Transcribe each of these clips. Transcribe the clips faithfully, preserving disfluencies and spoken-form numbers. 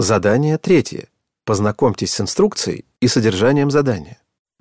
Задание третье. Познакомьтесь с инструкцией и содержанием задания.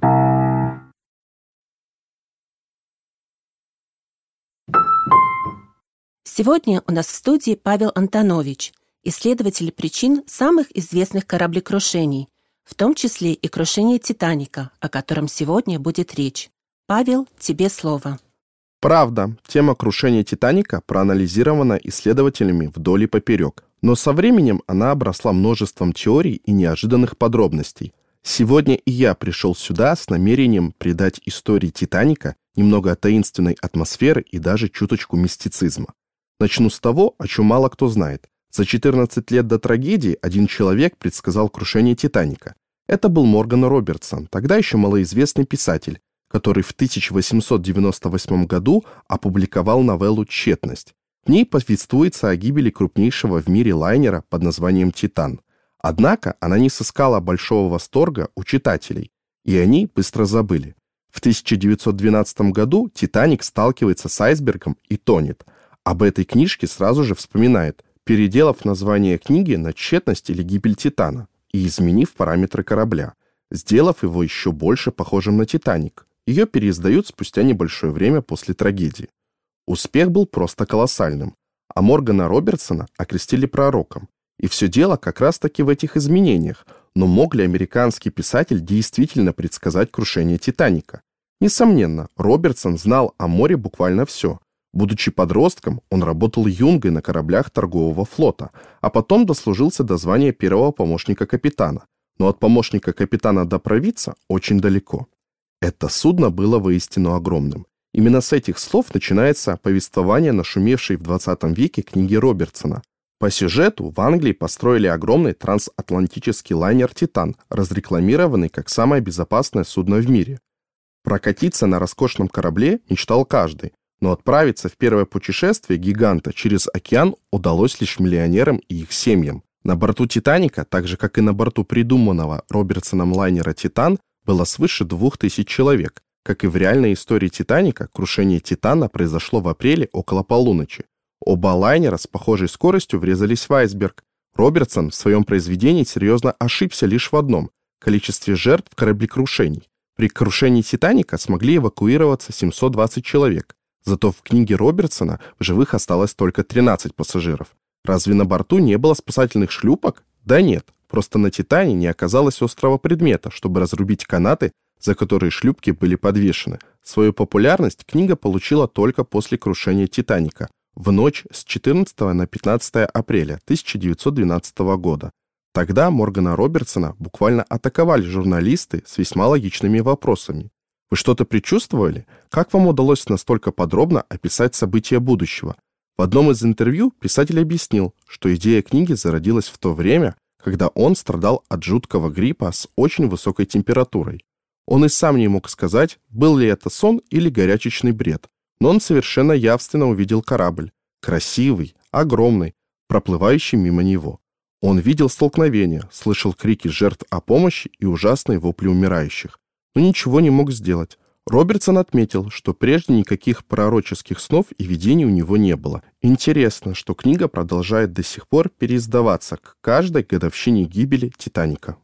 Сегодня у нас в студии Павел Антонович, исследователь причин самых известных кораблекрушений, в том числе и крушение «Титаника», о котором сегодня будет речь. Павел, тебе слово. Правда, тема крушения «Титаника» проанализирована исследователями вдоль и поперек, но со временем она обросла множеством теорий и неожиданных подробностей. Сегодня и я пришел сюда с намерением придать истории «Титаника» немного таинственной атмосферы и даже чуточку мистицизма. Начну с того, о чем мало кто знает. За четырнадцать лет до трагедии один человек предсказал крушение «Титаника». Это был Морган Робертсон, тогда еще малоизвестный писатель, который в тысяча восемьсот девяносто восьмом году опубликовал новеллу «Тщетность». В ней повествуется о гибели крупнейшего в мире лайнера под названием «Титан». Однако она не сыскала большого восторга у читателей, и они быстро забыли. В тысяча девятьсот двенадцатом году «Титаник» сталкивается с айсбергом и тонет. Об этой книжке сразу же вспоминают, переделав название книги на «Тщетность» или «Гибель Титана» и изменив параметры корабля, сделав его еще больше похожим на «Титаник». Ее переиздают спустя небольшое время после трагедии. Успех был просто колоссальным, а Моргана Робертсона окрестили пророком. И все дело как раз-таки в этих изменениях. Но мог ли американский писатель действительно предсказать крушение «Титаника»? Несомненно, Робертсон знал о море буквально все. Будучи подростком, он работал юнгой на кораблях торгового флота, а потом дослужился до звания первого помощника капитана. Но от помощника капитана до провидца очень далеко. Это судно было воистину огромным. Именно с этих слов начинается повествование нашумевшей в двадцатом веке книги Робертсона. По сюжету в Англии построили огромный трансатлантический лайнер «Титан», разрекламированный как самое безопасное судно в мире. Прокатиться на роскошном корабле мечтал каждый, но отправиться в первое путешествие гиганта через океан удалось лишь миллионерам и их семьям. На борту «Титаника», так же как и на борту придуманного Робертсоном лайнера «Титан», было свыше двух тысяч человек. Как и в реальной истории «Титаника», крушение «Титана» произошло в апреле около полуночи. Оба лайнера с похожей скоростью врезались в айсберг. Робертсон в своем произведении серьезно ошибся лишь в одном – количестве жертв кораблекрушений. При крушении «Титаника» смогли эвакуироваться семьсот двадцать человек. Зато в книге Робертсона в живых осталось только тринадцать пассажиров. Разве на борту не было спасательных шлюпок? Да нет, просто на «Титане» не оказалось острого предмета, чтобы разрубить канаты, за которые шлюпки были подвешены. Свою популярность книга получила только после крушения «Титаника», в ночь с четырнадцатого на пятнадцатое апреля тысяча девятьсот двенадцатого года. Тогда Моргана Робертсона буквально атаковали журналисты с весьма логичными вопросами. Вы что-то предчувствовали? Как вам удалось настолько подробно описать события будущего? В одном из интервью писатель объяснил, что идея книги зародилась в то время, когда он страдал от жуткого гриппа с очень высокой температурой. Он и сам не мог сказать, был ли это сон или горячечный бред, но он совершенно явственно увидел корабль, красивый, огромный, проплывающий мимо него. Он видел столкновения, слышал крики жертв о помощи и ужасные вопли умирающих, но ничего не мог сделать. Робертсон отметил, что прежде никаких пророческих снов и видений у него не было. Интересно, что книга продолжает до сих пор переиздаваться к каждой годовщине гибели «Титаника».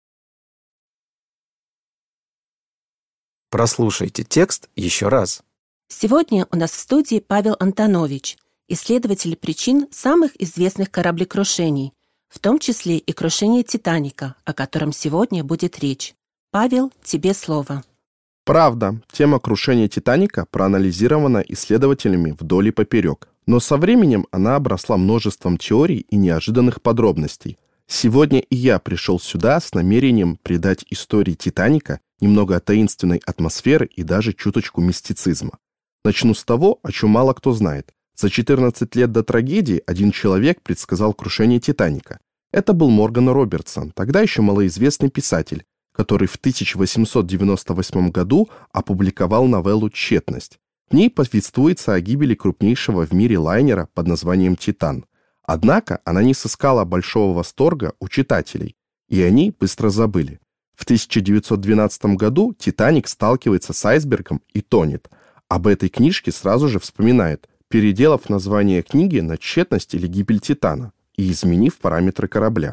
Прослушайте текст еще раз. Сегодня у нас в студии Павел Антонович, исследователь причин самых известных кораблекрушений, в том числе и крушение «Титаника», о котором сегодня будет речь. Павел, тебе слово. Правда, тема крушения «Титаника» проанализирована исследователями вдоль и поперек, но со временем она обросла множеством теорий и неожиданных подробностей. Сегодня и я пришел сюда с намерением придать истории «Титаника» немного таинственной атмосферы и даже чуточку мистицизма. Начну с того, о чем мало кто знает. За четырнадцать лет до трагедии один человек предсказал крушение «Титаника». Это был Морган Робертсон, тогда еще малоизвестный писатель, который в тысяча восемьсот девяносто восьмом году опубликовал новеллу «Тщетность». В ней повествуется о гибели крупнейшего в мире лайнера под названием «Титан». Однако она не сыскала большого восторга у читателей, и они быстро забыли. В тысяча девятьсот двенадцатом году «Титаник» сталкивается с айсбергом и тонет. Об этой книжке сразу же вспоминают, переделав название книги на «Тщетность» или «Гибель Титана» и изменив параметры корабля,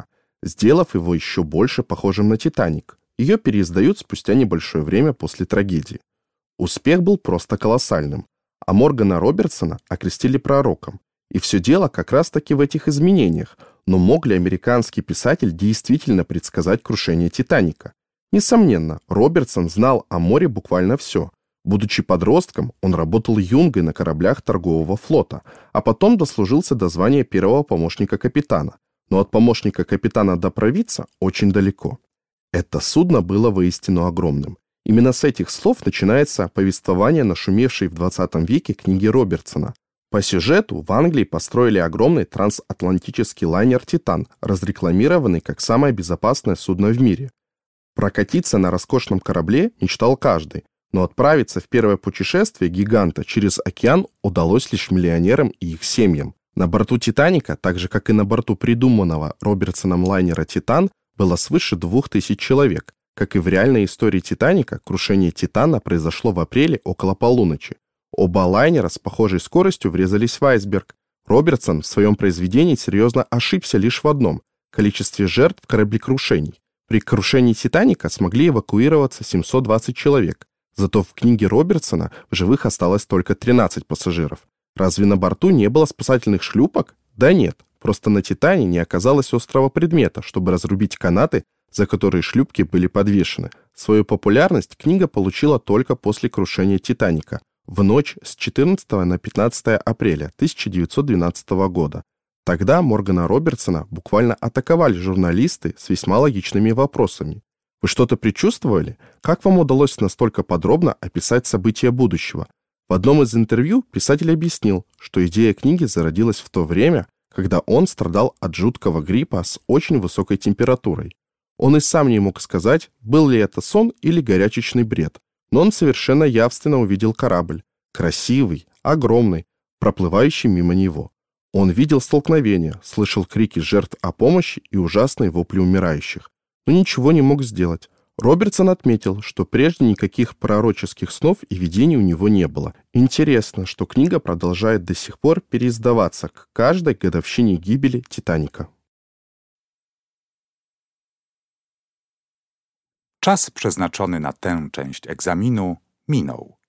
сделав его еще больше похожим на «Титаник». Ее переиздают спустя небольшое время после трагедии. Успех был просто колоссальным, а Моргана Робертсона окрестили пророком. И все дело как раз-таки в этих изменениях. Но мог ли американский писатель действительно предсказать крушение «Титаника»? Несомненно, Робертсон знал о море буквально все. Будучи подростком, он работал юнгой на кораблях торгового флота, а потом дослужился до звания первого помощника капитана. Но от помощника капитана до провидца очень далеко. Это судно было воистину огромным. Именно с этих слов начинается повествование нашумевшей в двадцатом веке книги Робертсона. По сюжету в Англии построили огромный трансатлантический лайнер «Титан», разрекламированный как самое безопасное судно в мире. Прокатиться на роскошном корабле мечтал каждый, но отправиться в первое путешествие гиганта через океан удалось лишь миллионерам и их семьям. На борту «Титаника», так же как и на борту придуманного Робертсоном лайнера «Титан», было свыше двух тысяч человек. Как и в реальной истории «Титаника», крушение «Титана» произошло в апреле около полуночи. Оба лайнера с похожей скоростью врезались в айсберг. Робертсон в своем произведении серьезно ошибся лишь в одном – количестве жертв кораблекрушений. При крушении «Титаника» смогли эвакуироваться семьсот двадцать человек. Зато в книге Робертсона в живых осталось только тринадцать пассажиров. Разве на борту не было спасательных шлюпок? Да нет, просто на «Титане» не оказалось острого предмета, чтобы разрубить канаты, за которые шлюпки были подвешены. Свою популярность книга получила только после крушения «Титаника», в ночь с четырнадцатого на пятнадцатое апреля тысяча девятьсот двенадцатого года. Тогда Моргана Робертсона буквально атаковали журналисты с весьма логичными вопросами. Вы что-то предчувствовали? Как вам удалось настолько подробно описать события будущего? В одном из интервью писатель объяснил, что идея книги зародилась в то время, когда он страдал от жуткого гриппа с очень высокой температурой. Он и сам не мог сказать, был ли это сон или горячечный бред. Но он совершенно явственно увидел корабль, красивый, огромный, проплывающий мимо него. Он видел столкновения, слышал крики жертв о помощи и ужасные вопли умирающих, но ничего не мог сделать. Робертсон отметил, что прежде никаких пророческих снов и видений у него не было. Интересно, что книга продолжает до сих пор переиздаваться к каждой годовщине гибели «Титаника». Czas przeznaczony na tę część egzaminu minął.